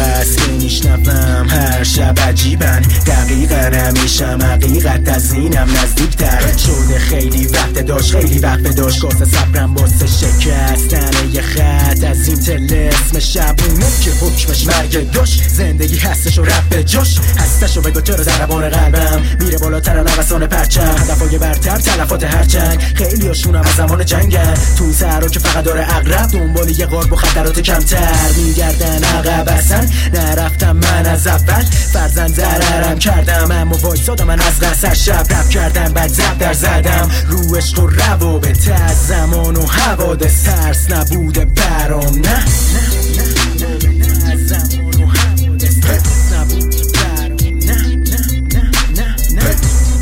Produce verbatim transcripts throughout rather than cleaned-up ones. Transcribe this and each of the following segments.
هست که میشنوم هر شب عجیبن، دقیقا همیشم حقیقت از اینم نزدیکتر شده. خیلی وقت داشت خیلی وقت داشت کاسه صبرم واسه شکستن یه خط از این طلسم شبونه که حکمش مرگ داشت. زندگی هستش و رب به جاش هستش و بگو چرا ضربان قلبم میره بالاتر نوسان پرچم، هدفای برتر تلفات هرچنگ. خیلی هاشونم از زمان جنگن تو سرا که فقط داره عقرب دنبال یه غار با خطرات کمتر میگردن عقب اصلا نرفتم من از اول فرزند ضررم کردم اما وایسادم من از قصر شب رب کردم بعد زب در زدم رو عشق و روابط از زمان و حوادث ترس نبوده برام نه از زمان و حوادث ترس نبوده برام نه نه نه نه نه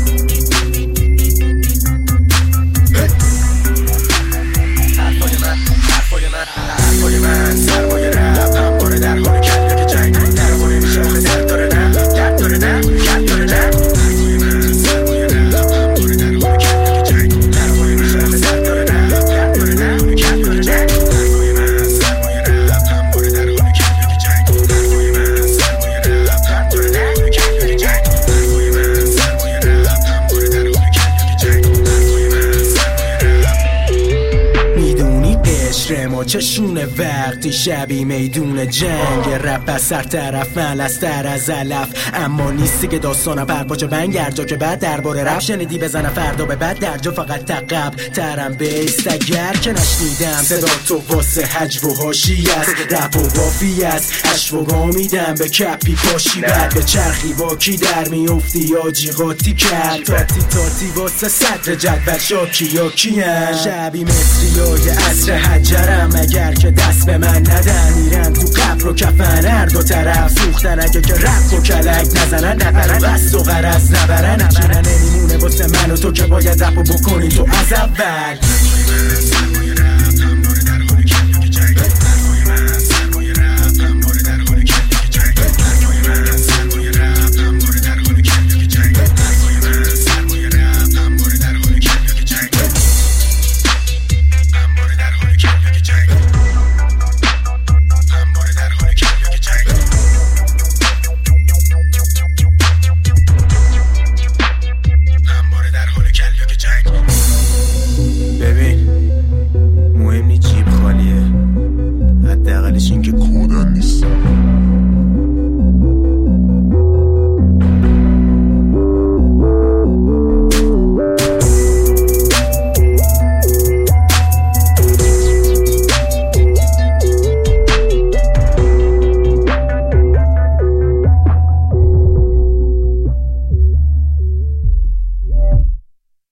حرفای من حرفای من حرفای من سرمایه رب همواره در حال کلیه که جنگ در خونه میشه آخه درد داره نه درد داره نه درد داره نه حرفای من سرمایه رب همواره در حال کلیه که جنگ در خونه میشه آخه درد داره نه درد داره نه درد داره نه حرفای من سرمایه رب همواره در حال کلیه که جنگ حرفای من سرمایه رب درد داره نه کلیه که جنگ حرفای من سرمایه رب همواره در حال کلیه که جنگ حرفای من سرمایه رب میدونی قشر ما چشونه وقتی شبی میدون جنگ رب از سر طرف من از تر از علف اما نیستی که داستانم پرپاچه بنگ هرجا که بعد درباره رب شنیدی بزنه فردا به بعد درجا فقط تقب ترم بیست اگر که نشنیدم صدا تو واسه حجو و حاشی است رب و وافی است اشو و گامیدم به کپی پاشی بعد به چرخی با کی در میفتی یا جیغاتی کرد تاتی تاتی واسه صدر جدول شاکی یا کیم شبی مصری های عصر حجرم اگر که دست به من ندن میرن تو قبر و کفن هر دو طرف سوختن اگه که رفت و کلک نزنن نبرن بست و غرز نبرن اکیرن نمیمونه واسه من و تو که باید رپ و بکنی تو از اول